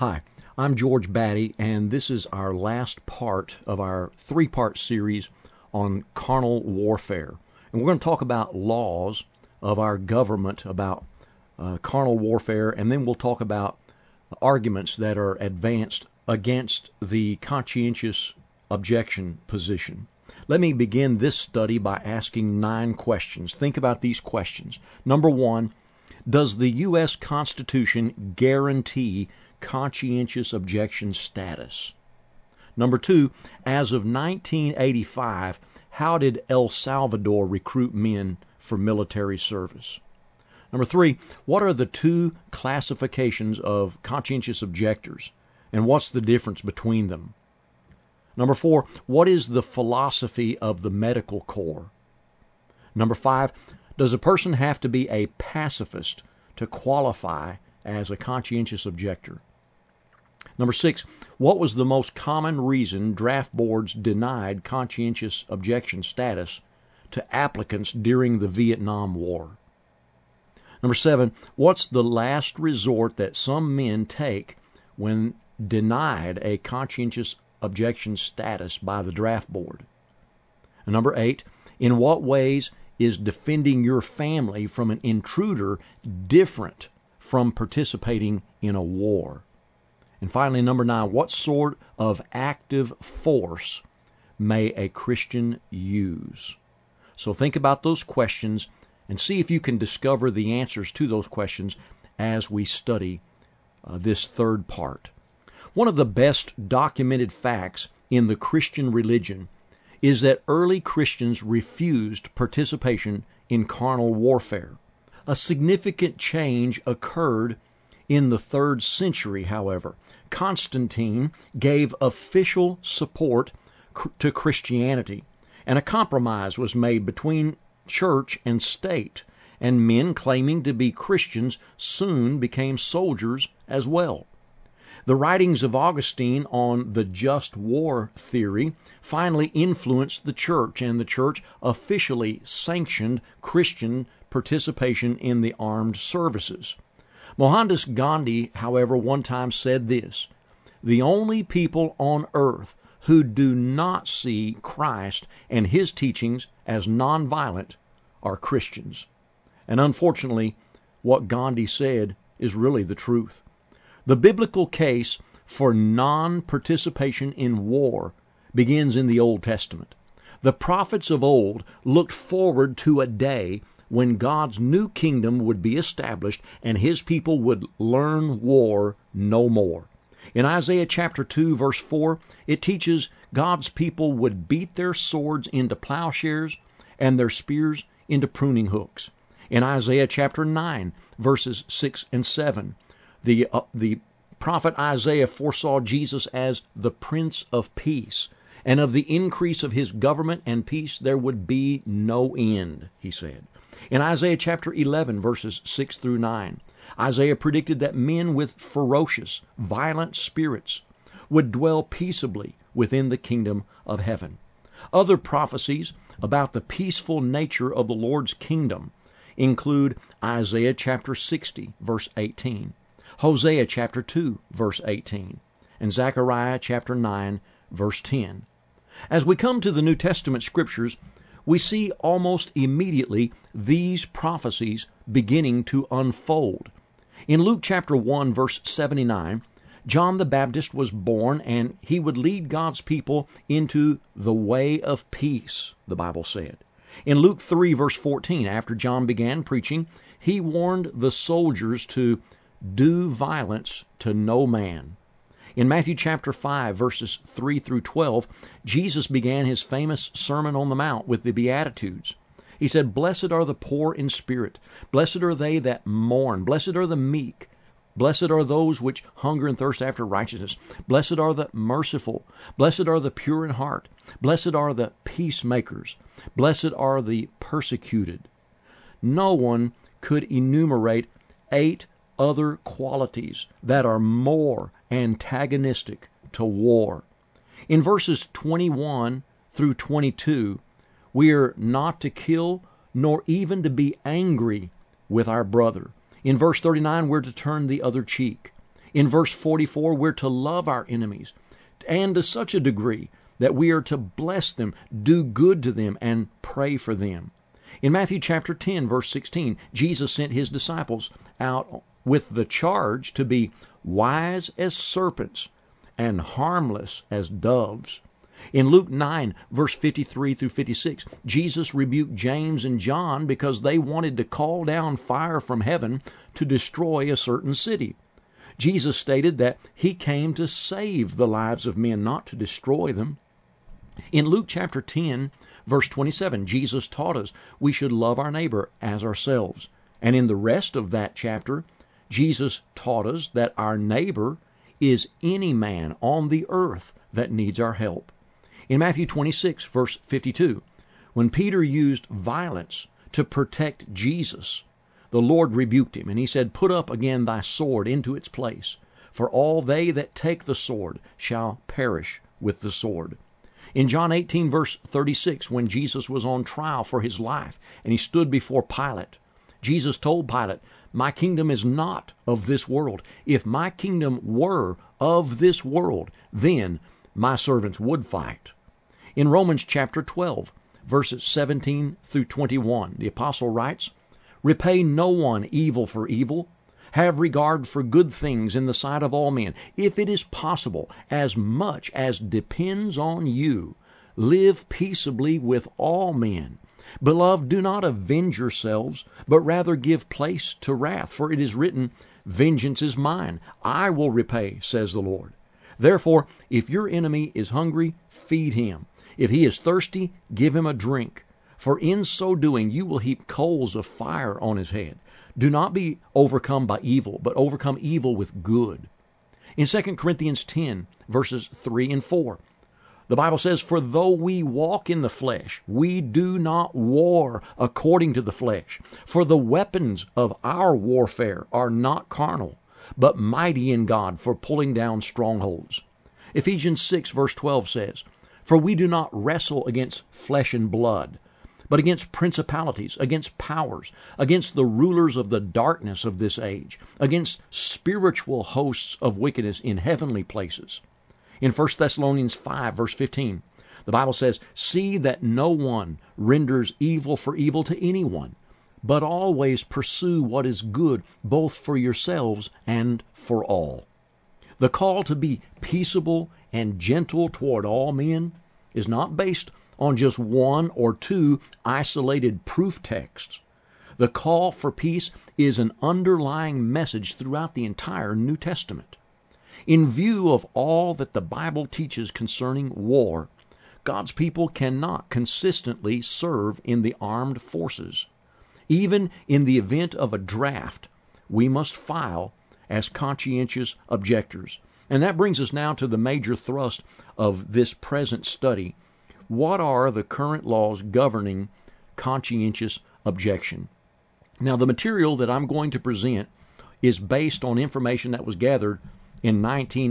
Hi, I'm George Batty, and this is our last part of our three-part series on carnal warfare. And we're going to talk about laws of our government about carnal warfare, and then we'll talk about arguments that are advanced against the conscientious objection position. Let me begin this study by asking 9 questions. Think about these questions. Number 1, does the U.S. Constitution guarantee conscientious objection status? Number 2, as of 1985, how did El Salvador recruit men for military service? Number 3, what are the 2 classifications of conscientious objectors, and what's the difference between them? Number 4, what is the philosophy of the medical corps? Number 5, does a person have to be a pacifist to qualify as a conscientious objector? Number 6, what was the most common reason draft boards denied conscientious objection status to applicants during the Vietnam War? Number 7, what's the last resort that some men take when denied a conscientious objection status by the draft board? And number 8, in what ways is defending your family from an intruder different from participating in a war? And finally, number 9, what sort of active force may a Christian use? So think about those questions and see if you can discover the answers to those questions as we study this third part. One of the best documented facts in the Christian religion is that early Christians refused participation in carnal warfare. A significant change occurred in the 3rd century, however. Constantine gave official support to Christianity, and a compromise was made between church and state, and men claiming to be Christians soon became soldiers as well. The writings of Augustine on the just war theory finally influenced the church, and the church officially sanctioned Christian participation in the armed services. Mohandas Gandhi, however, one time said this: "The only people on earth who do not see Christ and His teachings as nonviolent are Christians." And unfortunately, what Gandhi said is really the truth. The biblical case for non-participation in war begins in the Old Testament. The prophets of old looked forward to a day when God's new kingdom would be established and His people would learn war no more. In Isaiah chapter 2, verse 4, it teaches God's people would beat their swords into plowshares and their spears into pruning hooks. In Isaiah chapter 9, verses 6 and 7, the prophet Isaiah foresaw Jesus as the Prince of Peace, and of the increase of His government and peace there would be no end, he said. In Isaiah chapter 11, verses 6 through 9, Isaiah predicted that men with ferocious, violent spirits would dwell peaceably within the kingdom of heaven. Other prophecies about the peaceful nature of the Lord's kingdom include Isaiah chapter 60, verse 18, Hosea chapter 2, verse 18, and Zechariah chapter 9, verse 10. As we come to the New Testament scriptures, we see almost immediately these prophecies beginning to unfold. In Luke chapter 1, verse 79, John the Baptist was born, and he would lead God's people into the way of peace, the Bible said. In Luke 3, verse 14, after John began preaching, he warned the soldiers to do violence to no man. In Matthew chapter 5, verses 3 through 12, Jesus began His famous Sermon on the Mount with the Beatitudes. He said, "Blessed are the poor in spirit. Blessed are they that mourn. Blessed are the meek. Blessed are those which hunger and thirst after righteousness. Blessed are the merciful. Blessed are the pure in heart. Blessed are the peacemakers. Blessed are the persecuted." No one could enumerate 8 other qualities that are more antagonistic to war. In verses 21 through 22, we are not to kill nor even to be angry with our brother. In verse 39, we're to turn the other cheek. In verse 44, we're to love our enemies, and to such a degree that we are to bless them, do good to them, and pray for them. In Matthew chapter 10, verse 16, Jesus sent his disciples out with the charge to be wise as serpents and harmless as doves. In Luke 9, verse 53 through 56, Jesus rebuked James and John because they wanted to call down fire from heaven to destroy a certain city. Jesus stated that he came to save the lives of men, not to destroy them. In Luke chapter 10, verse 27, Jesus taught us we should love our neighbor as ourselves. And in the rest of that chapter, Jesus taught us that our neighbor is any man on the earth that needs our help. In Matthew 26, verse 52, when Peter used violence to protect Jesus, the Lord rebuked him, and he said, "Put up again thy sword into its place, for all they that take the sword shall perish with the sword." In John 18, verse 36, when Jesus was on trial for his life, and he stood before Pilate, Jesus told Pilate, "My kingdom is not of this world. If my kingdom were of this world, then my servants would fight." In Romans chapter 12, verses 17 through 21, the apostle writes, "Repay no one evil for evil. Have regard for good things in the sight of all men. If it is possible, as much as depends on you, live peaceably with all men. Beloved, do not avenge yourselves, but rather give place to wrath. For it is written, Vengeance is mine. I will repay, says the Lord. Therefore, if your enemy is hungry, feed him. If he is thirsty, give him a drink. For in so doing you will heap coals of fire on his head. Do not be overcome by evil, but overcome evil with good." In 2 Corinthians 10, verses 3 and 4, the Bible says, "For though we walk in the flesh, we do not war according to the flesh. For the weapons of our warfare are not carnal, but mighty in God for pulling down strongholds." Ephesians 6, verse 12 says, "For we do not wrestle against flesh and blood, but against principalities, against powers, against the rulers of the darkness of this age, against spiritual hosts of wickedness in heavenly places." In 1 Thessalonians 5, verse 15, the Bible says, "See that no one renders evil for evil to anyone, but always pursue what is good, both for yourselves and for all." The call to be peaceable and gentle toward all men is not based on just one or two isolated proof texts. The call for peace is an underlying message throughout the entire New Testament. In view of all that the Bible teaches concerning war, God's people cannot consistently serve in the armed forces. Even in the event of a draft, we must file as conscientious objectors. And that brings us now to the major thrust of this present study. What are the current laws governing conscientious objection? Now, the material that I'm going to present is based on information that was gathered in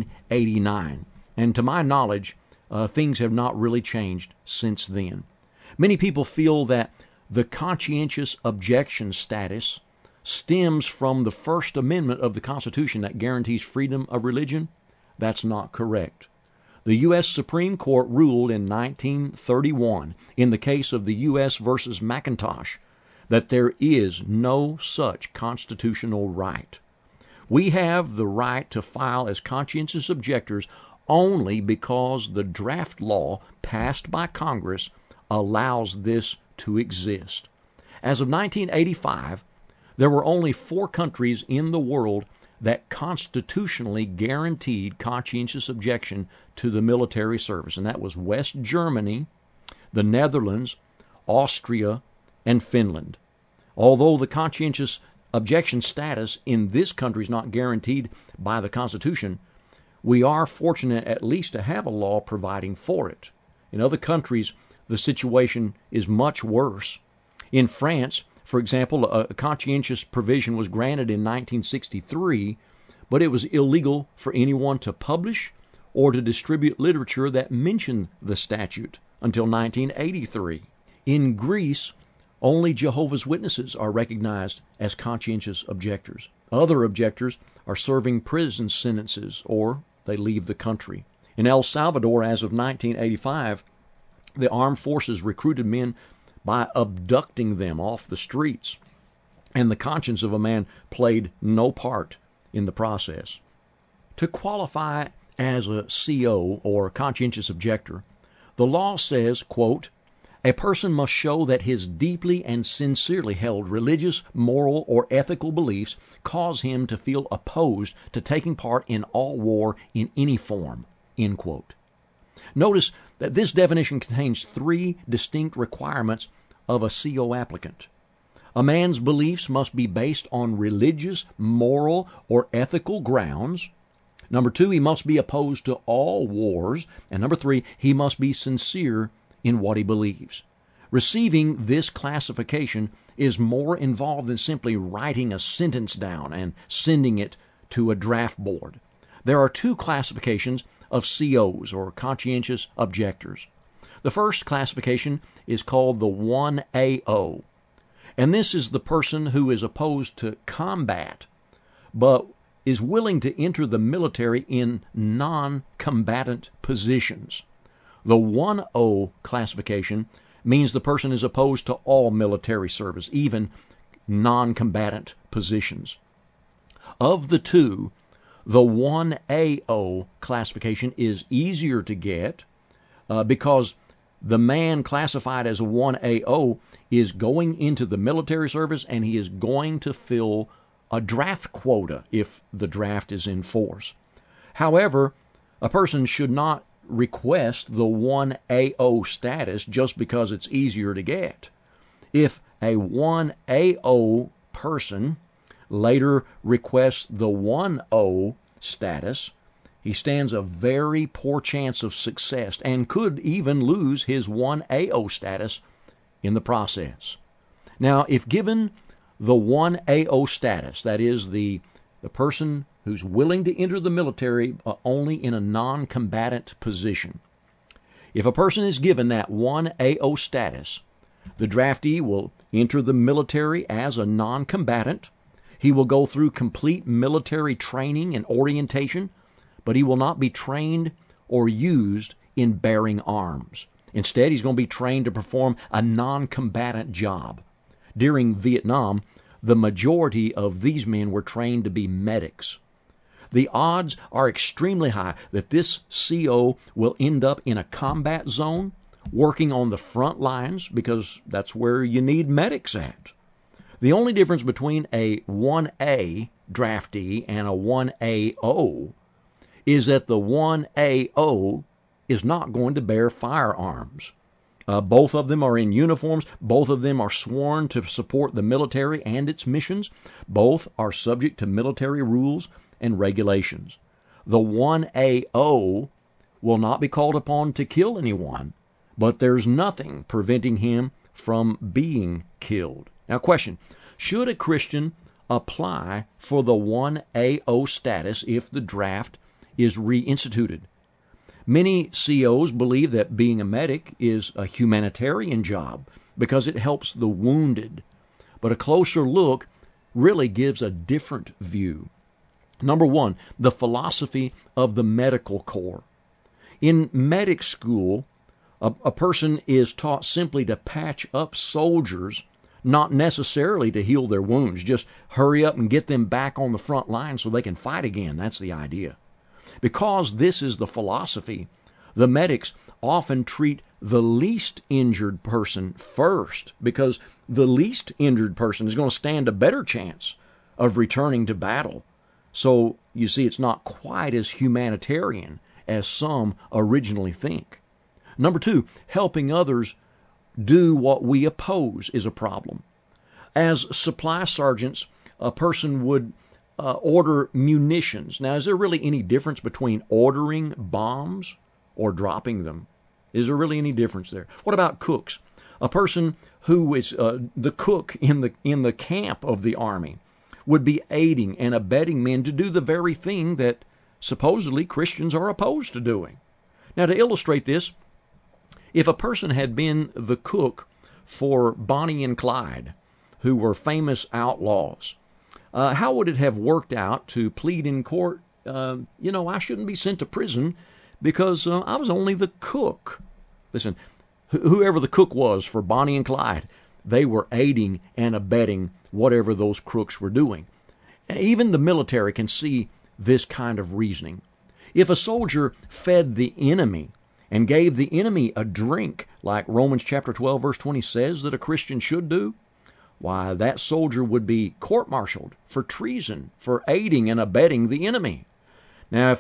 1989. And to my knowledge, things have not really changed since then. Many people feel that the conscientious objection status stems from the First Amendment of the Constitution that guarantees freedom of religion. That's not correct. The U.S. Supreme Court ruled in 1931, in the case of the U.S. versus McIntosh, that there is no such constitutional right. We have the right to file as conscientious objectors only because the draft law passed by Congress allows this to exist. As of 1985, there were only 4 countries in the world that constitutionally guaranteed conscientious objection to the military service, and that was West Germany, the Netherlands, Austria, and Finland. Although the conscientious objection status in this country is not guaranteed by the Constitution, we are fortunate at least to have a law providing for it. In other countries, the situation is much worse. In France, for example, a conscientious provision was granted in 1963, but it was illegal for anyone to publish or to distribute literature that mentioned the statute until 1983. In Greece, only Jehovah's Witnesses are recognized as conscientious objectors. Other objectors are serving prison sentences or they leave the country. In El Salvador, as of 1985, the armed forces recruited men by abducting them off the streets, and the conscience of a man played no part in the process. To qualify as a CO, or conscientious objector, the law says, quote, a person must show that his deeply and sincerely held religious, moral, or ethical beliefs cause him to feel opposed to taking part in all war in any form, end quote. Notice that this definition contains three distinct requirements of a CO applicant. A man's beliefs must be based on religious, moral, or ethical grounds. Number two, he must be opposed to all wars. And number three, he must be sincere in what he believes. Receiving this classification is more involved than simply writing a sentence down and sending it to a draft board. There are two classifications of COs, or conscientious objectors. The first classification is called the 1AO, and this is the person who is opposed to combat, but is willing to enter the military in non-combatant positions. The 1O classification means the person is opposed to all military service, even non-combatant positions. Of the two, the 1AO classification is easier to get because the man classified as a 1AO is going into the military service and he is going to fill a draft quota if the draft is in force. However, a person should not request the 1AO status just because it's easier to get. If a 1AO person later requests the 1O status, he stands a very poor chance of success and could even lose his 1AO status in the process. Now, if given the 1AO status, that is the person who's willing to enter the military only in a non-combatant position. If a person is given that 1AO status, the draftee will enter the military as a non-combatant. He will go through complete military training and orientation, but he will not be trained or used in bearing arms. Instead, he's going to be trained to perform a non-combatant job. During Vietnam, the majority of these men were trained to be medics. The odds are extremely high that this CO will end up in a combat zone, working on the front lines, because that's where you need medics at. The only difference between a 1A draftee and a 1AO is that the 1AO is not going to bear firearms. Both of them are in uniforms. Both of them are sworn to support the military and its missions. Both are subject to military rules and regulations. The 1AO will not be called upon to kill anyone, but there's nothing preventing him from being killed. Now, question, should a Christian apply for the 1AO status if the draft is reinstituted? Many COs believe that being a medic is a humanitarian job because it helps the wounded, but a closer look really gives a different view. Number one, the philosophy of the medical corps. In medic school, a person is taught simply to patch up soldiers, not necessarily to heal their wounds. Just hurry up and get them back on the front line so they can fight again. That's the idea. Because this is the philosophy, the medics often treat the least injured person first, because the least injured person is going to stand a better chance of returning to battle. So, you see, it's not quite as humanitarian as some originally think. Number two, helping others do what we oppose is a problem. As supply sergeants, a person would order munitions. Now, is there really any difference between ordering bombs or dropping them? Is there really any difference there? What about cooks? A person who is the cook in the camp of the army would be aiding and abetting men to do the very thing that supposedly Christians are opposed to doing. Now, to illustrate this, if a person had been the cook for Bonnie and Clyde, who were famous outlaws, How would it have worked out to plead in court, I shouldn't be sent to prison because I was only the cook? Listen, whoever the cook was for Bonnie and Clyde, they were aiding and abetting whatever those crooks were doing. Even the military can see this kind of reasoning. If a soldier fed the enemy and gave the enemy a drink, like Romans chapter 12, verse 20 says that a Christian should do, why, that soldier would be court-martialed for treason, for aiding and abetting the enemy. Now,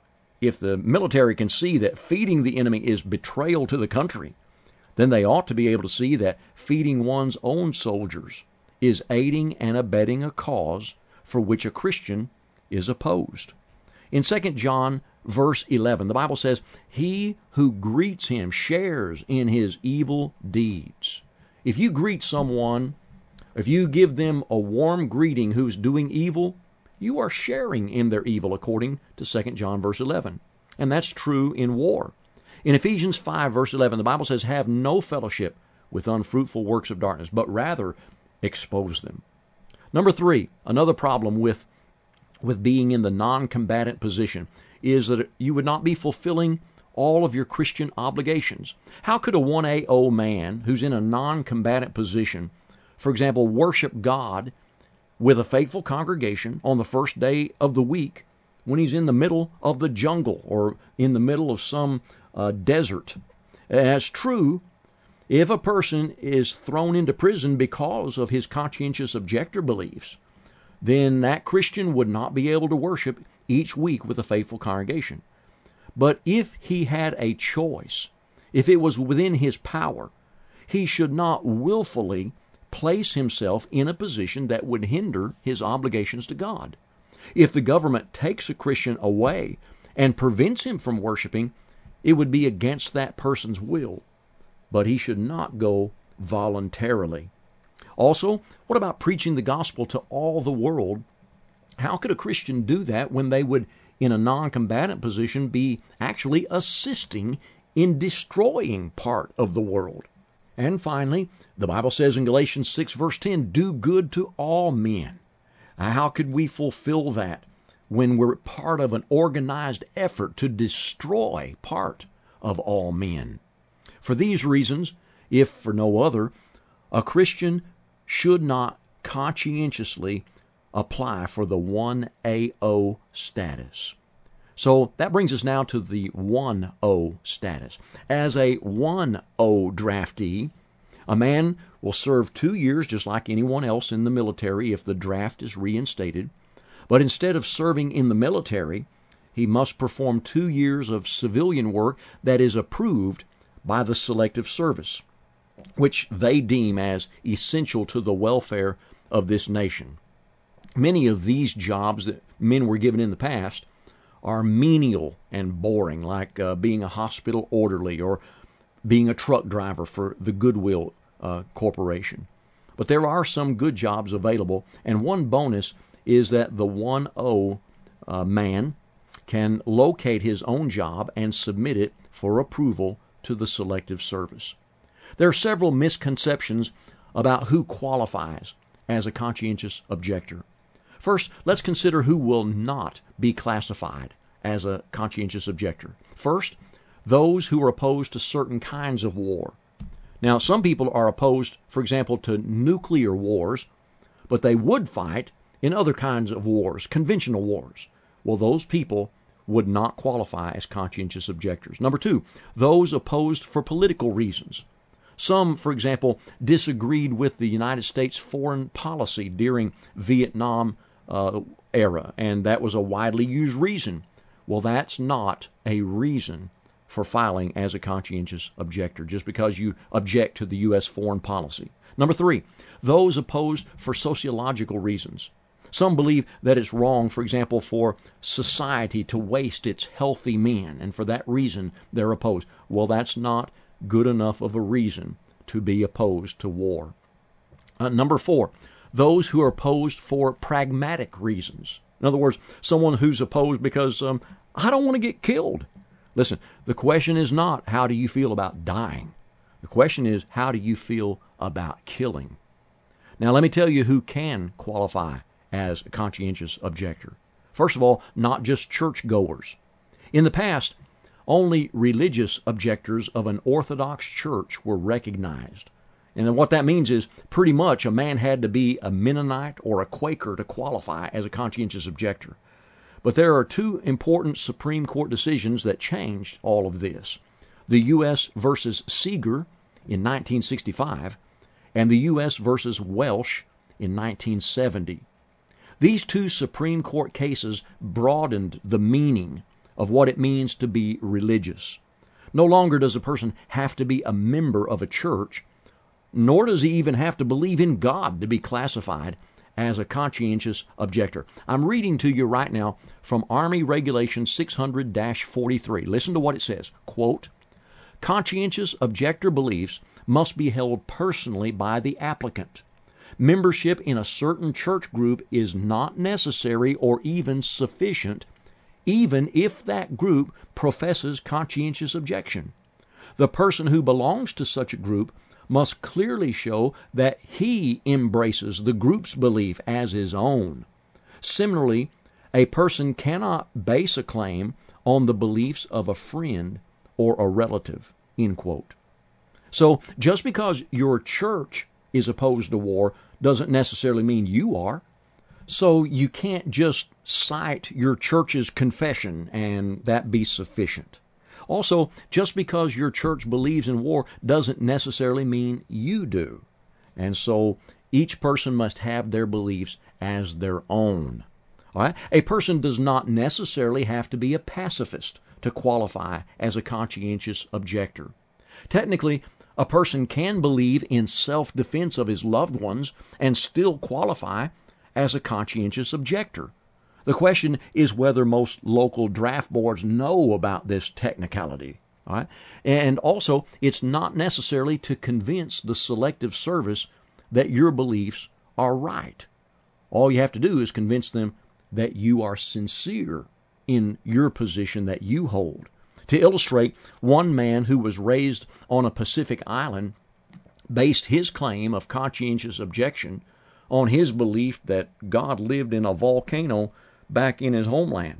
if the military can see that feeding the enemy is betrayal to the country, then they ought to be able to see that feeding one's own soldiers is aiding and abetting a cause for which a Christian is opposed. In 2 John verse 11, the Bible says, "He who greets him shares in his evil deeds." If you greet someone, if you give them a warm greeting who's doing evil, you are sharing in their evil, according to 2 John verse 11. And that's true in war. In Ephesians 5 verse 11, the Bible says, "Have no fellowship with unfruitful works of darkness, but rather expose them." Number 3, another problem with being in the non-combatant position is that you would not be fulfilling all of your Christian obligations. How could a 1AO man who's in a non-combatant position, for example, worship God with a faithful congregation on the first day of the week when he's in the middle of the jungle or in the middle of some desert? And that's true if a person is thrown into prison because of his conscientious objector beliefs. Then that Christian would not be able to worship each week with a faithful congregation. But if he had a choice, if it was within his power, he should not willfully place himself in a position that would hinder his obligations to God. If the government takes a Christian away and prevents him from worshiping, it would be against that person's will. But he should not go voluntarily. Also, what about preaching the gospel to all the world? How could a Christian do that when they would, in a non-combatant position, be actually assisting in destroying part of the world? And finally, the Bible says in Galatians 6 verse 10, "Do good to all men." How could we fulfill that when we're part of an organized effort to destroy part of all men? For these reasons, if for no other, a Christian should not conscientiously apply for the 1AO status. So that brings us now to the 1O status. As a 1O draftee, a man will serve 2 years just like anyone else in the military if the draft is reinstated. But instead of serving in the military, he must perform 2 years of civilian work that is approved by the Selective Service, which they deem as essential to the welfare of this nation. Many of these jobs that men were given in the past are menial and boring, like being a hospital orderly or being a truck driver for the Goodwill Corporation. But there are some good jobs available, and one bonus is that the 1O man can locate his own job and submit it for approval to the Selective Service. There are several misconceptions about who qualifies as a conscientious objector. First, let's consider who will not be classified as a conscientious objector. First, those who are opposed to certain kinds of war. Now, some people are opposed, for example, to nuclear wars, but they would fight in other kinds of wars, conventional wars. Well, those people would not qualify as conscientious objectors. Number 2, those opposed for political reasons. Some, for example, disagreed with the United States foreign policy during Vietnam era, and that was a widely used reason. Well, that's not a reason for filing as a conscientious objector, just because you object to the U.S. foreign policy. Number 3, those opposed for sociological reasons. Some believe that it's wrong, for example, for society to waste its healthy men, and for that reason they're opposed. Well, that's not good enough of a reason to be opposed to war. Number 4, those who are opposed for pragmatic reasons. In other words, someone who's opposed because I don't want to get killed. Listen, the question is not how do you feel about dying. The question is how do you feel about killing. Now let me tell you who can qualify as a conscientious objector. First of all, not just churchgoers. In the past, only religious objectors of an Orthodox church were recognized. And then what that means is pretty much a man had to be a Mennonite or a Quaker to qualify as a conscientious objector. But there are two important Supreme Court decisions that changed all of this. The U.S. versus Seeger in 1965 and the U.S. versus Welsh in 1970. These two Supreme Court cases broadened the meaning of what it means to be religious. No longer does a person have to be a member of a church, nor does he even have to believe in God to be classified as a conscientious objector. I'm reading to you right now from Army Regulation 600-43. Listen to what it says. Quote, conscientious objector beliefs must be held personally by the applicant. Membership in a certain church group is not necessary or even sufficient, even if that group professes conscientious objection. The person who belongs to such a group must clearly show that he embraces the group's belief as his own. Similarly, a person cannot base a claim on the beliefs of a friend or a relative, end quote. So, just because your church is opposed to war doesn't necessarily mean you are. So you can't just cite your church's confession and that be sufficient. Also, just because your church believes in war doesn't necessarily mean you do. And so each person must have their beliefs as their own. All right? A person does not necessarily have to be a pacifist to qualify as a conscientious objector. Technically, a person can believe in self-defense of his loved ones and still qualify as a conscientious objector. The question is whether most local draft boards know about this technicality. All right? And also, it's not necessarily to convince the Selective Service that your beliefs are right. All you have to do is convince them that you are sincere in your position that you hold. To illustrate, one man who was raised on a Pacific island based his claim of conscientious objection on his belief that God lived in a volcano back in his homeland.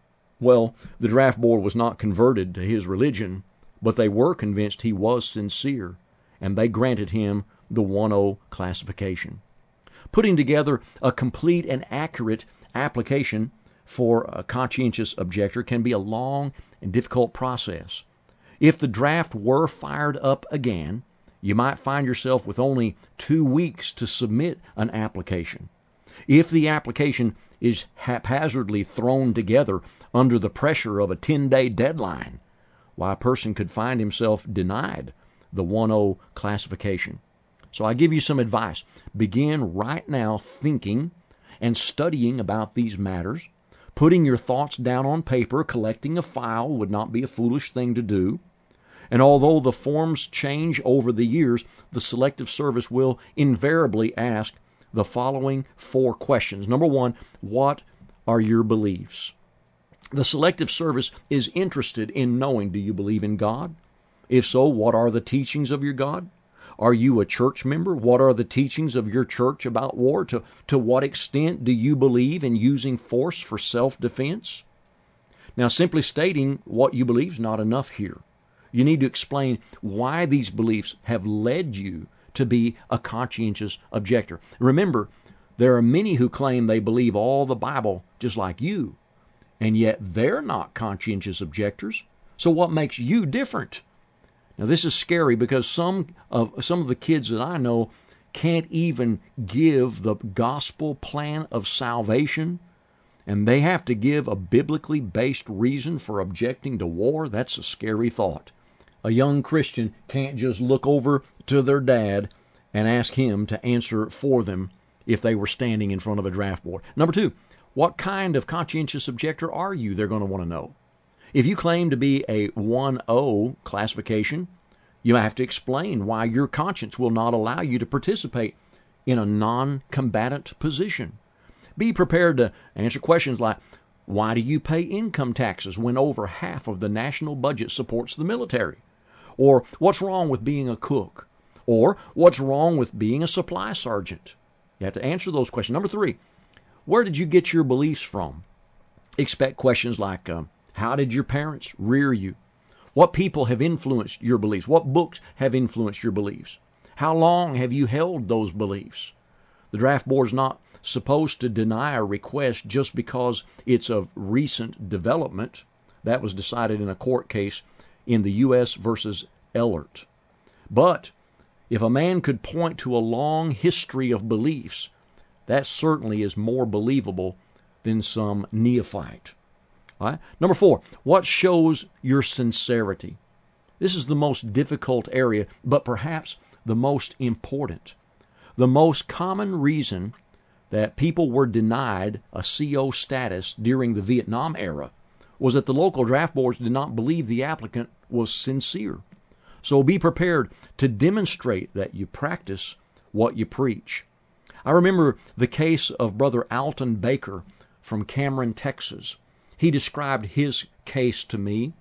Well, the draft board was not converted to his religion, but they were convinced he was sincere, and they granted him the 1-0 classification. Putting together a complete and accurate application for a conscientious objector can be a long and difficult process. If the draft were fired up again, you might find yourself with only 2 weeks to submit an application. If the application is haphazardly thrown together under the pressure of a 10-day deadline, why, a person could find himself denied the 1-0 classification. So I give you some advice. Begin right now thinking and studying about these matters. Putting your thoughts down on paper, collecting a file would not be a foolish thing to do. And although the forms change over the years, the Selective Service will invariably ask the following 4 questions. Number 1, what are your beliefs? The Selective Service is interested in knowing, do you believe in God? If so, what are the teachings of your God? Are you a church member? What are the teachings of your church about war? To what extent do you believe in using force for self-defense? Now, simply stating what you believe is not enough here. You need to explain why these beliefs have led you to be a conscientious objector. Remember, there are many who claim they believe all the Bible just like you, and yet they're not conscientious objectors. So what makes you different? Now, this is scary because some of the kids that I know can't even give the gospel plan of salvation, and they have to give a biblically based reason for objecting to war. That's a scary thought. A young Christian can't just look over to their dad and ask him to answer for them if they were standing in front of a draft board. Number 2, what kind of conscientious objector are you? They're going to want to know. If you claim to be a 1-0 classification, you have to explain why your conscience will not allow you to participate in a non-combatant position. Be prepared to answer questions like, why do you pay income taxes when over half of the national budget supports the military? Or what's wrong with being a cook? Or what's wrong with being a supply sergeant? You have to answer those questions. Number 3, Where did you get your beliefs from? Expect questions like, how did your parents rear you? What people have influenced your beliefs? What books have influenced your beliefs? How long have you held those beliefs? The draft board's not supposed to deny a request just because it's of recent development. That was decided in a court case in the U.S. versus Ellert. But if a man could point to a long history of beliefs, that certainly is more believable than some neophyte. All right? Number 4, what shows your sincerity? This is the most difficult area, but perhaps the most important. The most common reason that people were denied a CO status during the Vietnam era was that the local draft boards did not believe the applicant was sincere. So be prepared to demonstrate that you practice what you preach. I remember the case of Brother Alton Baker from Cameron, Texas. He described his case to me.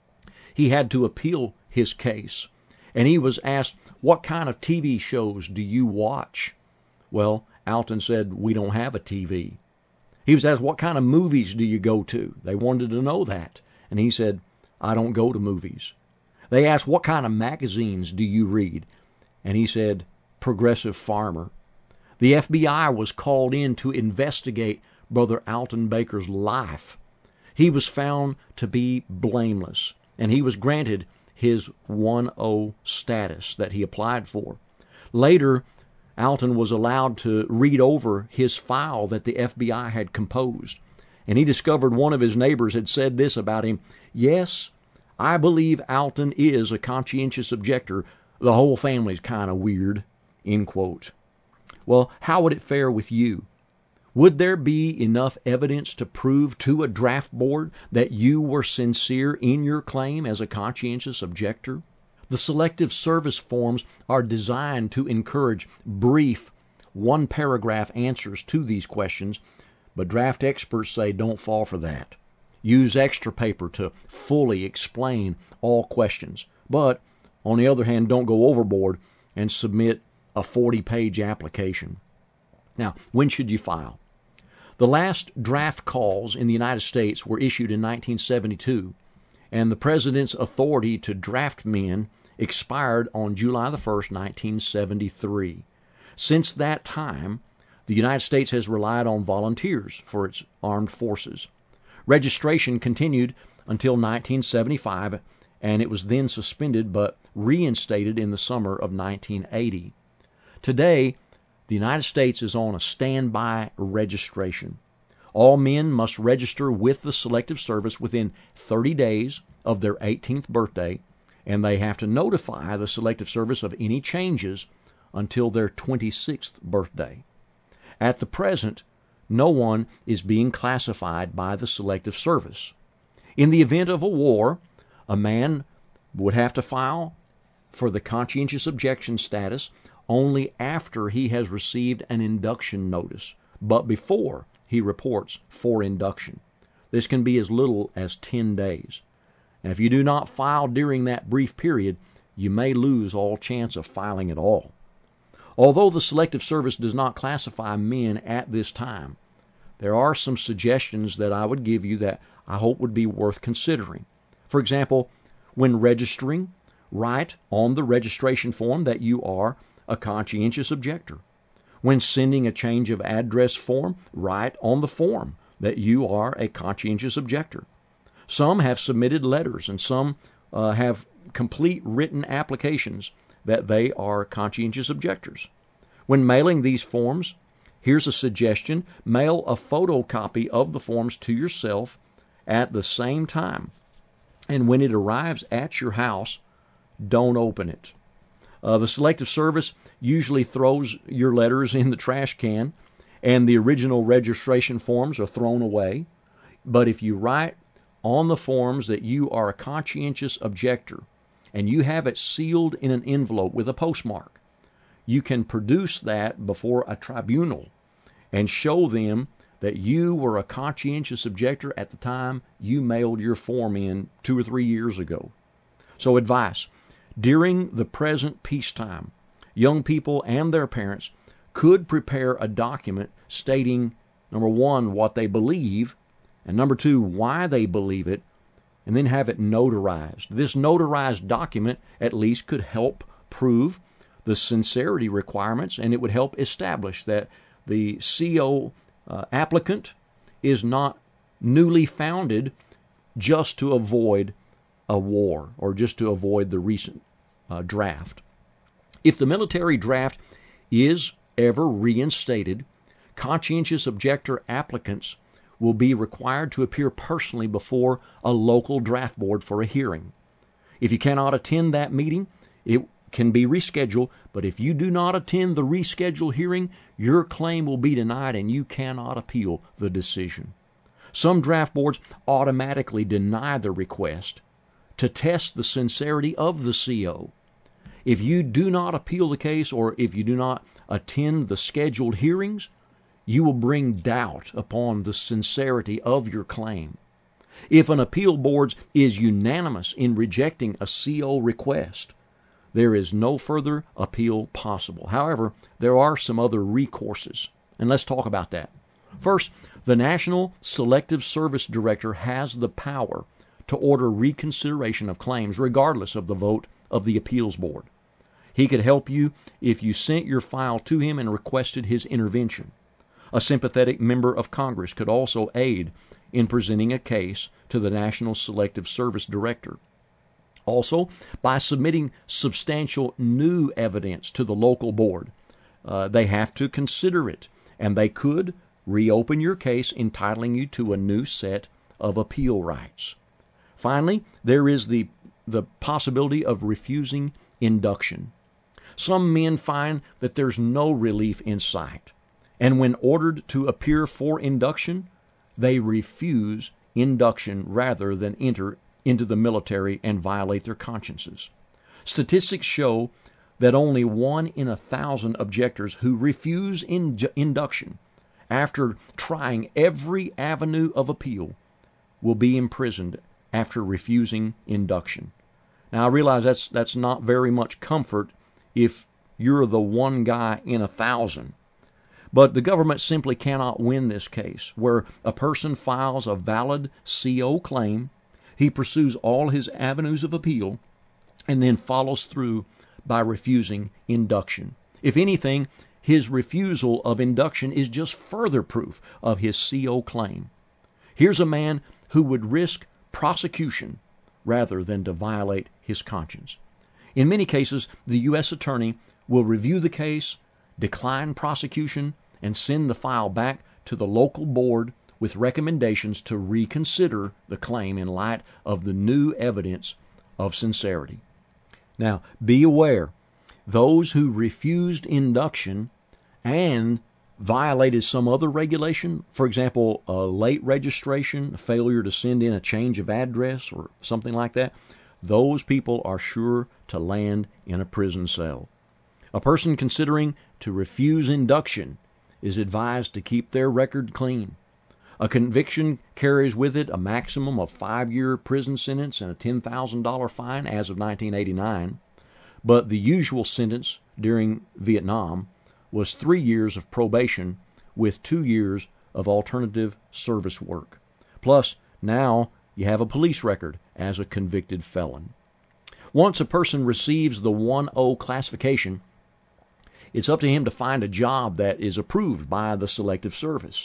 He had to appeal his case, and he was asked, what kind of TV shows do you watch? Well, Alton said, we don't have a TV. He was asked, what kind of movies do you go to? They wanted to know that. And he said, I don't go to movies. They asked, what kind of magazines do you read? And he said, Progressive Farmer. The FBI was called in to investigate Brother Alton Baker's life. He was found to be blameless, and he was granted his 1-0 status that he applied for. Later, Alton was allowed to read over his file that the FBI had composed, and he discovered one of his neighbors had said this about him, yes, I believe Alton is a conscientious objector. The whole family's kind of weird, end quote. Well, how would it fare with you? Would there be enough evidence to prove to a draft board that you were sincere in your claim as a conscientious objector? The selective service forms are designed to encourage brief, one-paragraph answers to these questions, but draft experts say don't fall for that. Use extra paper to fully explain all questions. But, on the other hand, don't go overboard and submit a 40-page application. Now, when should you file? The last draft calls in the United States were issued in 1972, and the President's authority to draft men expired on July the 1st, 1973. Since that time, the United States has relied on volunteers for its armed forces. Registration continued until 1975, and it was then suspended but reinstated in the summer of 1980. Today, the United States is on a standby registration. All men must register with the Selective Service within 30 days of their 18th birthday, and they have to notify the Selective Service of any changes until their 26th birthday. At the present, no one is being classified by the Selective Service. In the event of a war, a man would have to file for the conscientious objection status only after he has received an induction notice, but before he reports for induction. This can be as little as 10 days. And if you do not file during that brief period, you may lose all chance of filing at all. Although the Selective Service does not classify men at this time, there are some suggestions that I would give you that I hope would be worth considering. For example, when registering, write on the registration form that you are a conscientious objector. When sending a change of address form, write on the form that you are a conscientious objector. Some have submitted letters, and some have complete written applications that they are conscientious objectors. When mailing these forms, here's a suggestion: mail a photocopy of the forms to yourself at the same time. And when it arrives at your house, don't open it. The Selective Service usually throws your letters in the trash can, and the original registration forms are thrown away. But if you write on the forms that you are a conscientious objector, and you have it sealed in an envelope with a postmark, you can produce that before a tribunal and show them that you were a conscientious objector at the time you mailed your form in 2 or 3 years ago. So advice: during the present peacetime, young people and their parents could prepare a document stating number one, what they believe, and number two, why they believe it, and then have it notarized. This notarized document at least could help prove the sincerity requirements, and it would help establish that the CO applicant is not newly founded just to avoid a war or just to avoid the recent draft. If the military draft is ever reinstated, conscientious objector applicants will be required to appear personally before a local draft board for a hearing. If you cannot attend that meeting, it can be rescheduled, but if you do not attend the rescheduled hearing, your claim will be denied and you cannot appeal the decision. Some draft boards automatically deny the request to test the sincerity of the CO. If you do not appeal the case or if you do not attend the scheduled hearings, you will bring doubt upon the sincerity of your claim. If an appeal board is unanimous in rejecting a CO request, there is no further appeal possible. However, there are some other recourses, and let's talk about that. First, the National Selective Service Director has the power to order reconsideration of claims regardless of the vote of the appeals board. He could help you if you sent your file to him and requested his intervention. A sympathetic member of Congress could also aid in presenting a case to the National Selective Service Director. Also, by submitting substantial new evidence to the local board, they have to consider it, and they could reopen your case, entitling you to a new set of appeal rights. Finally, there is the possibility of refusing induction. Some men find that there's no relief in sight, and when ordered to appear for induction, they refuse induction rather than enter into the military and violate their consciences. Statistics show that only 1 in 1,000 objectors who refuse induction after trying every avenue of appeal will be imprisoned after refusing induction. Now, I realize that's not very much comfort if you're the one guy in 1,000. But the government simply cannot win this case, where a person files a valid CO claim, he pursues all his avenues of appeal, and then follows through by refusing induction. If anything, his refusal of induction is just further proof of his CO claim. Here's a man who would risk prosecution rather than to violate his conscience. In many cases, the U.S. Attorney will review the case, decline prosecution, and send the file back to the local board with recommendations to reconsider the claim in light of the new evidence of sincerity. Now, be aware, those who refused induction and violated some other regulation, for example, a late registration, a failure to send in a change of address or something like that, those people are sure to land in a prison cell. A person considering to refuse induction is advised to keep their record clean. A conviction carries with it a maximum of 5-year prison sentence and a $10,000 fine as of 1989, but the usual sentence during Vietnam was 3 years of probation with 2 years of alternative service work. Plus, now you have a police record as a convicted felon. Once a person receives the 1O classification, it's up to him to find a job that is approved by the Selective Service.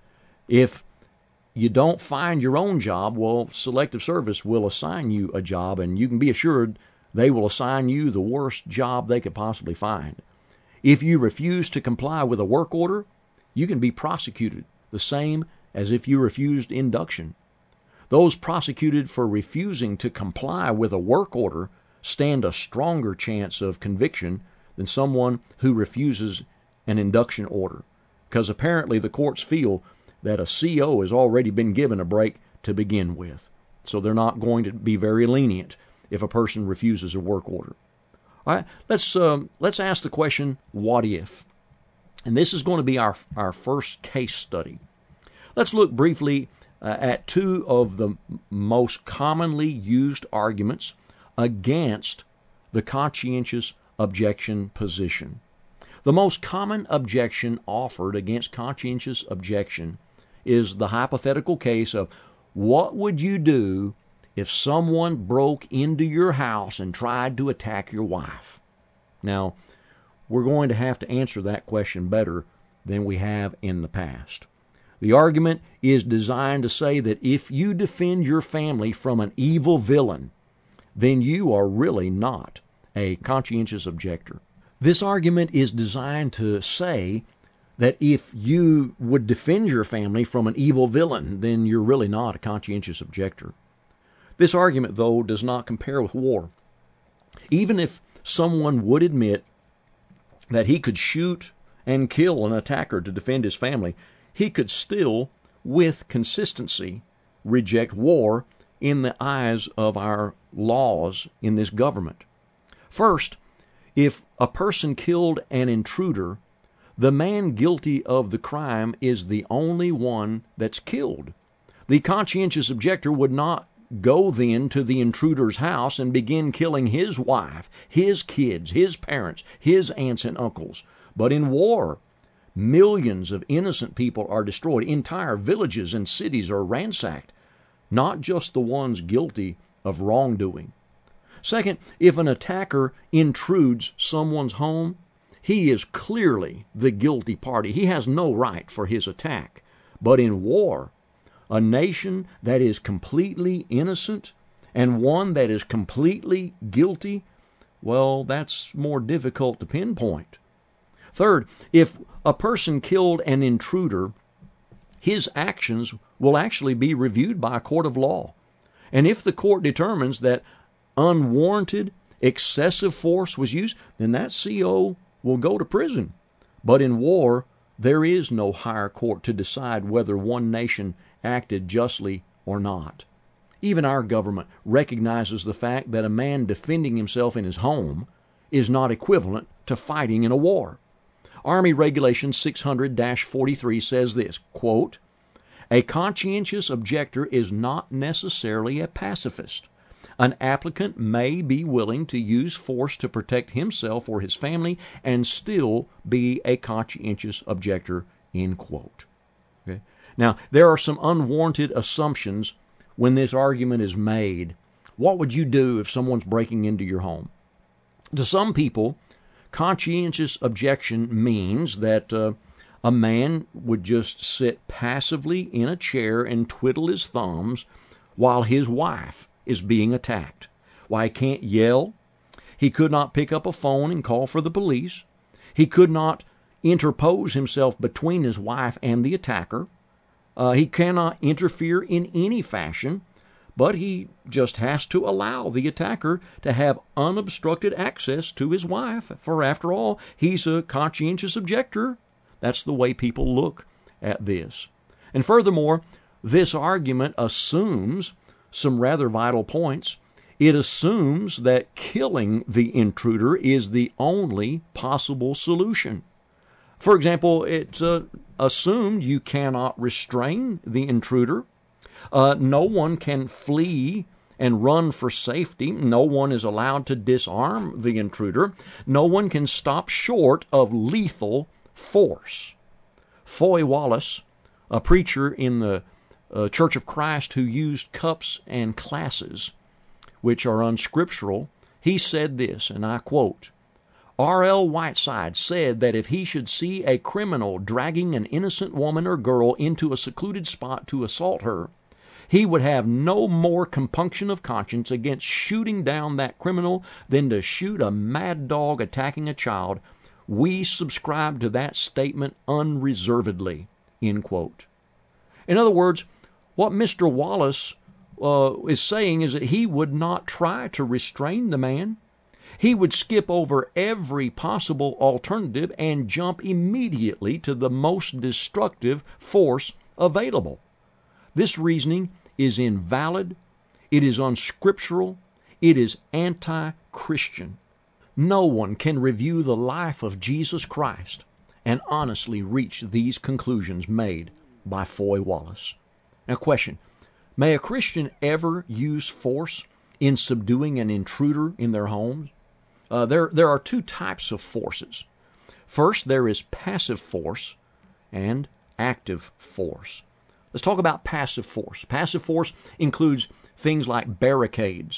If you don't find your own job, well, Selective Service will assign you a job, and you can be assured they will assign you the worst job they could possibly find. If you refuse to comply with a work order, you can be prosecuted, the same as if you refused induction. Those prosecuted for refusing to comply with a work order stand a stronger chance of conviction than someone who refuses an induction order, because apparently the courts feel that a CO has already been given a break to begin with. So they're not going to be very lenient if a person refuses a work order. All right, let's ask the question, what if? And this is going to be our first case study. Let's look briefly at two of the most commonly used arguments against the conscientious objection position. The most common objection offered against conscientious objection is the hypothetical case of, what would you do if someone broke into your house and tried to attack your wife? Now, we're going to have to answer that question better than we have in the past. The argument is designed to say that if you defend your family from an evil villain, then you are really not a conscientious objector. This argument is designed to say that if you would defend your family from an evil villain, then you're really not a conscientious objector. This argument, though, does not compare with war. Even if someone would admit that he could shoot and kill an attacker to defend his family, he could still, with consistency, reject war in the eyes of our laws in this government. First, if a person killed an intruder, the man guilty of the crime is the only one that's killed. The conscientious objector would not go then to the intruder's house and begin killing his wife, his kids, his parents, his aunts and uncles. But in war, millions of innocent people are destroyed. Entire villages and cities are ransacked, not just the ones guilty of wrongdoing. Second, if an attacker intrudes someone's home, he is clearly the guilty party. He has no right for his attack. But in war, a nation that is completely innocent and one that is completely guilty, well, that's more difficult to pinpoint. Third, if a person killed an intruder, his actions will actually be reviewed by a court of law. And if the court determines that unwarranted, excessive force was used, then that CO will go to prison. But in war, there is no higher court to decide whether one nation acted justly or not. Even our government recognizes the fact that a man defending himself in his home is not equivalent to fighting in a war. Army Regulation 600-43 says this, quote, "A conscientious objector is not necessarily a pacifist. An applicant may be willing to use force to protect himself or his family and still be a conscientious objector," end quote. Okay? Now, there are some unwarranted assumptions when this argument is made. What would you do if someone's breaking into your home? To some people, conscientious objection means that a man would just sit passively in a chair and twiddle his thumbs while his wife is being attacked. Why, he can't yell. He could not pick up a phone and call for the police. He could not interpose himself between his wife and the attacker. He cannot interfere in any fashion, but he just has to allow the attacker to have unobstructed access to his wife, for after all, he's a conscientious objector. That's the way people look at this. And furthermore, this argument assumes some rather vital points. It assumes that killing the intruder is the only possible solution. For example, it's assumed you cannot restrain the intruder. No one can flee and run for safety. No one is allowed to disarm the intruder. No one can stop short of lethal force. Foy Wallace, a preacher in the Church of Christ who used cups and classes, which are unscriptural, he said this, and I quote, "R.L. Whiteside said that if he should see a criminal dragging an innocent woman or girl into a secluded spot to assault her, he would have no more compunction of conscience against shooting down that criminal than to shoot a mad dog attacking a child. We subscribe to that statement unreservedly," end quote. In other words, what Mr. Wallace is saying is that he would not try to restrain the man. He would skip over every possible alternative and jump immediately to the most destructive force available. This reasoning is invalid, it is unscriptural, it is anti-Christian. No one can review the life of Jesus Christ and honestly reach these conclusions made by Foy Wallace. Now, question, may a Christian ever use force in subduing an intruder in their homes? There are two types of forces. First, there is passive force and active force. Let's talk about passive force. Passive force includes things like barricades.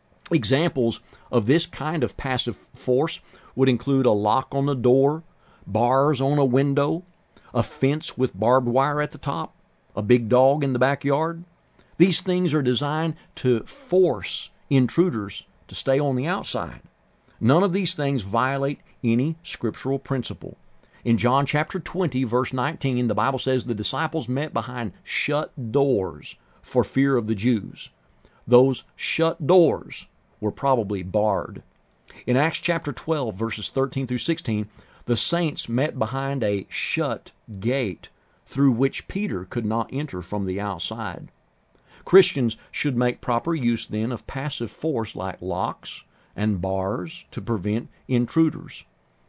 Examples of this kind of passive force would include a lock on the door, bars on a window, a fence with barbed wire at the top, a big dog in the backyard. These things are designed to force intruders to stay on the outside. None of these things violate any scriptural principle. In John chapter 20, verse 19, the Bible says the disciples met behind shut doors for fear of the Jews. Those shut doors were probably barred. In Acts chapter 12, verses 13 through 16, the saints met behind a shut gate through which Peter could not enter from the outside. Christians should make proper use then of passive force like locks and bars to prevent intruders.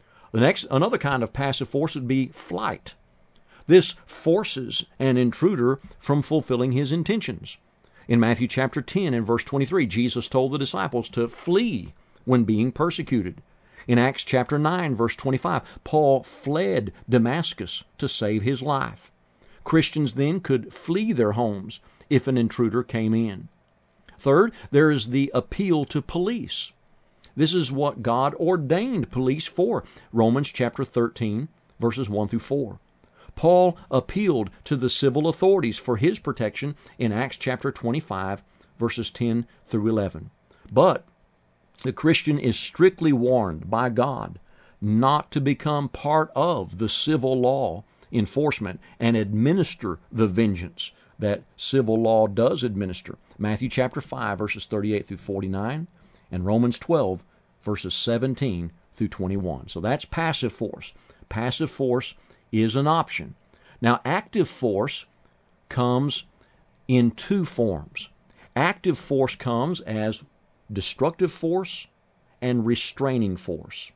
Another kind of passive force would be flight. This forces an intruder from fulfilling his intentions. In Matthew chapter 10 and verse 23, Jesus told the disciples to flee when being persecuted. In Acts chapter 9, verse 25, Paul fled Damascus to save his life. Christians then could flee their homes if an intruder came in. Third, there is the appeal to police. This is what God ordained police for. Romans chapter 13, verses 1 through 4. Paul appealed to the civil authorities for his protection in Acts chapter 25, verses 10 through 11. But the Christian is strictly warned by God not to become part of the civil law enforcement and administer the vengeance that civil law does administer. Matthew chapter 5, verses 38 through 49, and Romans 12, verses 17 through 21. So that's passive force. Passive force is an option. Now, active force comes in two forms. Active force comes as destructive force and restraining force.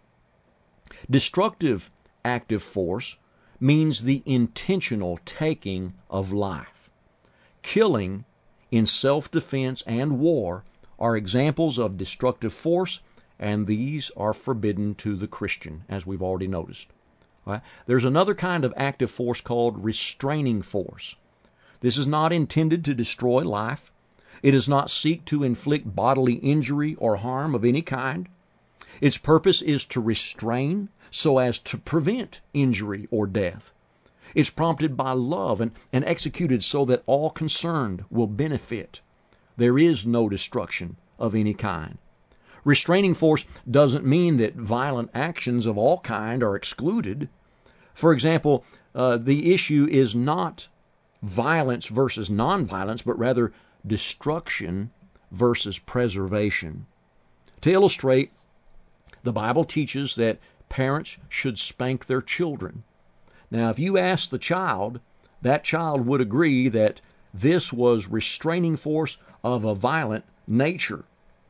Destructive active force means the intentional taking of life. Killing in self-defense and war are examples of destructive force, and these are forbidden to the Christian, as we've already noticed. Right? There's another kind of active force called restraining force. This is not intended to destroy life. It does not seek to inflict bodily injury or harm of any kind. Its purpose is to restrain so as to prevent injury or death. It's prompted by love and executed so that all concerned will benefit. There is no destruction of any kind. Restraining force doesn't mean that violent actions of all kind are excluded. For example, the issue is not violence versus nonviolence, but rather destruction versus preservation. To illustrate, the Bible teaches that parents should spank their children. Now, if you ask the child, that child would agree that this was restraining force of a violent nature.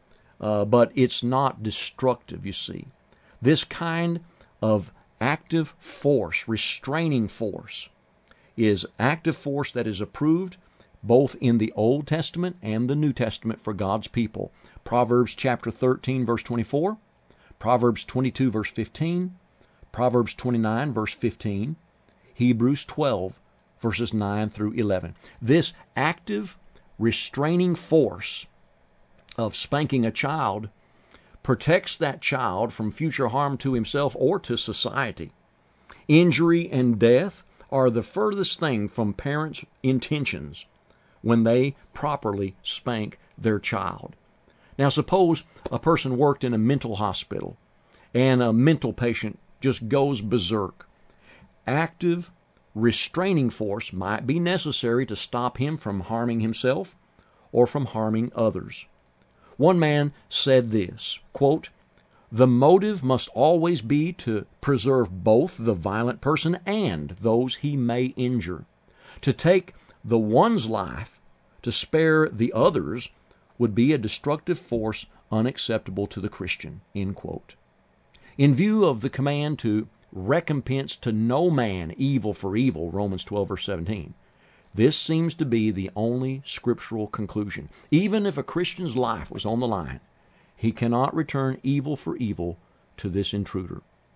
But it's not destructive, you see. This kind of active force, restraining force, is active force that is approved both in the Old Testament and the New Testament for God's people. Proverbs chapter 13, verse 24, Proverbs 22, verse 15, Proverbs 29, verse 15, Hebrews 12, verses 9 through 11. This active restraining force of spanking a child protects that child from future harm to himself or to society. Injury and death are the furthest thing from parents' intentions when they properly spank their child. Now, suppose a person worked in a mental hospital and a mental patient just goes berserk. Active restraining force might be necessary to stop him from harming himself or from harming others. One man said this, quote, "The motive must always be to preserve both the violent person and those he may injure. To take the one's life to spare the other's would be a destructive force unacceptable to the Christian." End quote. In view of the command to recompense to no man evil for evil, Romans 12, verse 17, this seems to be the only scriptural conclusion. Even if a Christian's life was on the line, he cannot return evil for evil to this intruder.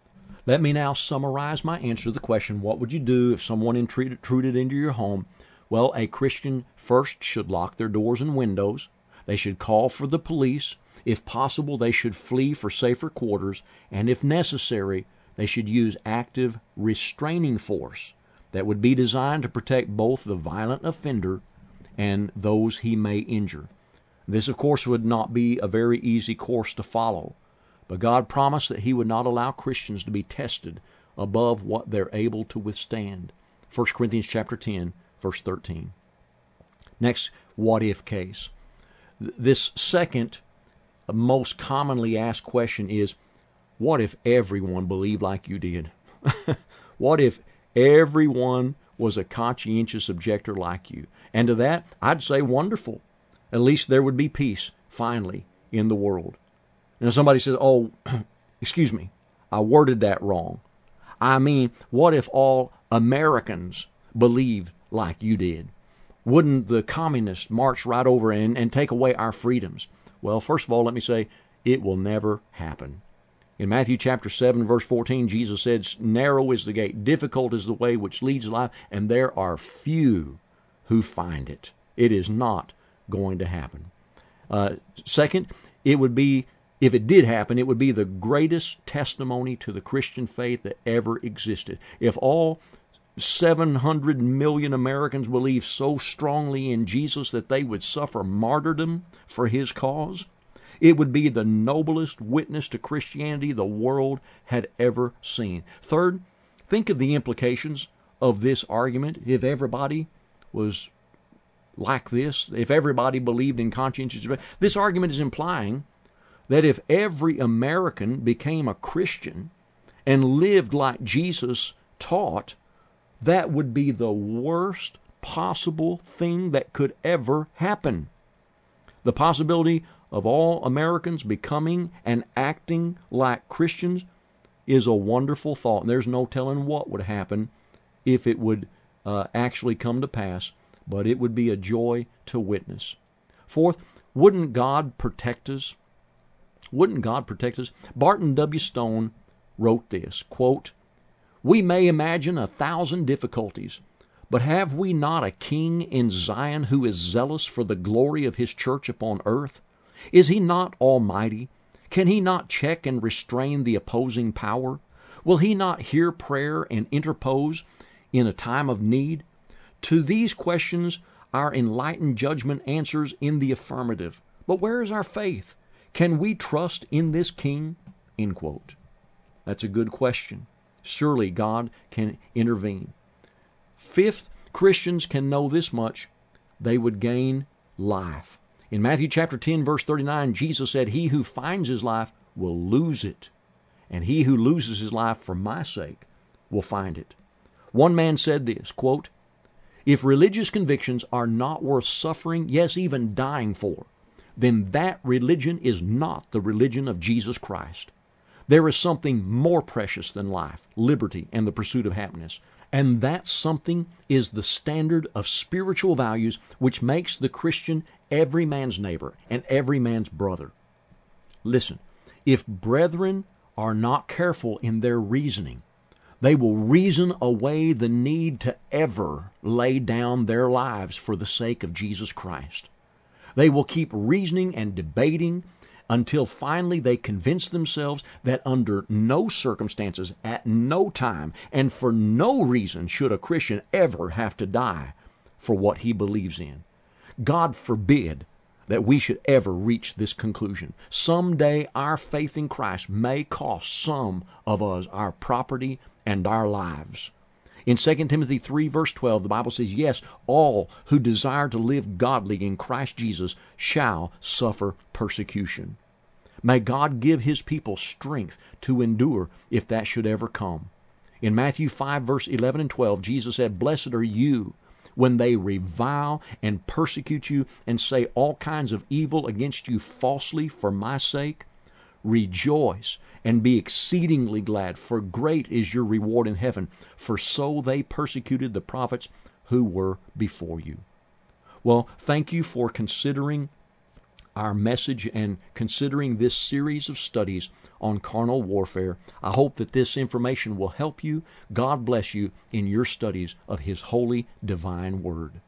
Let me now summarize my answer to the question, what would you do if someone intruded into your home? Well, a Christian first should lock their doors and windows. They should call for the police. If possible, they should flee for safer quarters. And if necessary, they should use active restraining force that would be designed to protect both the violent offender and those he may injure. This, of course, would not be a very easy course to follow, but God promised that He would not allow Christians to be tested above what they're able to withstand. 1 Corinthians chapter 10, verse 13. Next, what-if case. This second most commonly asked question is, what if everyone believed like you did? What if everyone was a conscientious objector like you? And to that, I'd say wonderful. At least there would be peace, finally, in the world. Now somebody says, oh, excuse me, I worded that wrong. I mean, what if all Americans believed like you did? Wouldn't the communists march right over and take away our freedoms? Well, first of all, let me say, it will never happen. In Matthew chapter 7, verse 14, Jesus said, narrow is the gate, difficult is the way which leads to life, and there are few who find it. It is not going to happen. Second, it would be, if it did happen, it would be the greatest testimony to the Christian faith that ever existed. If all 700 million Americans believe so strongly in Jesus that they would suffer martyrdom for His cause, it would be the noblest witness to Christianity the world had ever seen. Third, think of the implications of this argument if everybody was like this, if everybody believed in conscientious. This argument is implying that if every American became a Christian and lived like Jesus taught, that would be the worst possible thing that could ever happen. The possibility of all Americans becoming and acting like Christians is a wonderful thought. And there's no telling what would happen if it would actually come to pass, but it would be a joy to witness. Fourth, wouldn't God protect us? Wouldn't God protect us? Barton W. Stone wrote this, quote, we may imagine 1,000 difficulties, but have we not a king in Zion who is zealous for the glory of His church upon earth? Is He not almighty? Can He not check and restrain the opposing power? Will He not hear prayer and interpose in a time of need? To these questions, our enlightened judgment answers in the affirmative. But where is our faith? Can we trust in this king? End quote. That's a good question. Surely God can intervene. Fifth, Christians can know this much: they would gain life. In Matthew chapter 10, verse 39, Jesus said, he who finds his life will lose it, and he who loses his life for my sake will find it. One man said this, quote, if religious convictions are not worth suffering, yes, even dying for, then that religion is not the religion of Jesus Christ. There is something more precious than life, liberty, and the pursuit of happiness. And that something is the standard of spiritual values which makes the Christian every man's neighbor and every man's brother. Listen, if brethren are not careful in their reasoning, they will reason away the need to ever lay down their lives for the sake of Jesus Christ. They will keep reasoning and debating until finally they convince themselves that under no circumstances, at no time, and for no reason should a Christian ever have to die for what he believes in. God forbid that we should ever reach this conclusion. Someday our faith in Christ may cost some of us our property and our lives. In 2 Timothy 3, verse 12, the Bible says, yes, all who desire to live godly in Christ Jesus shall suffer persecution. May God give His people strength to endure if that should ever come. In Matthew 5, verse 11 and 12, Jesus said, blessed are you when they revile and persecute you and say all kinds of evil against you falsely for my sake. Rejoice and be exceedingly glad, for great is your reward in heaven, for so they persecuted the prophets who were before you. Well, thank you for considering our message and considering this series of studies on carnal warfare. I hope that this information will help you. God bless you in your studies of His holy, divine Word.